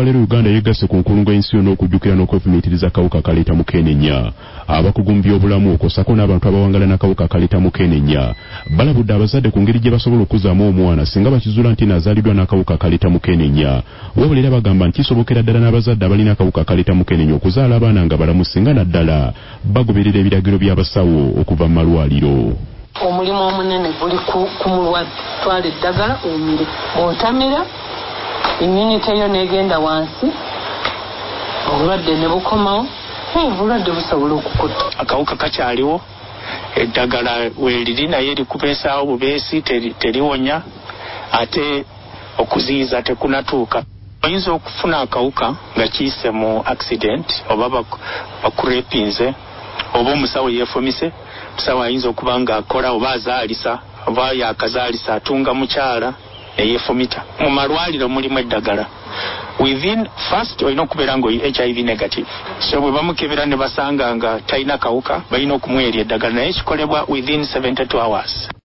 olwaleero Uganda yegasse ku nkulungo y'ensi yonna okujjukira n'okwefumiitiriza akawuka akaleeta mukenenya. Abakugu mu byobulamu okosako n'abantu abawangala n'akawuka akaleeta mukenenya balabudde abazadde ku ngeri gye basobola okuzaamu omwana singa bakizuula nti naazaalidwa n'akawuka akaleeta mukenenya. Wabula era bagamba nti kisobokera ddala n'abazadde abalina akawuka akaleeta mukenenya okuzaala abaana nga balamu singa naddala bagoberera ebiragiro by'abasawo okuva mu malwaliro. Omulimu omunene guli ku mulwadde twala eddagala omire bw'otamira immunity yo negenda wansi obulwadde ne bukomawo obulwadde busobola okukutta. Akawuka kakyaliwo eddagala weeriri naye likubeesaawo bubeesi teriwonya ate okuziyiza tekunatuuka. Oyinza okufuna akawuka nga kiyise mu accident oba bakurepinze oba omusawo yeefumise. Musawo ayinza okuba nga akola oba azaalisa oba yakazaalisa atunga mukyala eyeefumita. Mu malwaliro mulimu eddagala within first olina okubeera nga HIV negative, so bwe bamukebera ne basanga nga talina kawuka balina okumuweerya eddagala naye kikolebwa within 72 hours.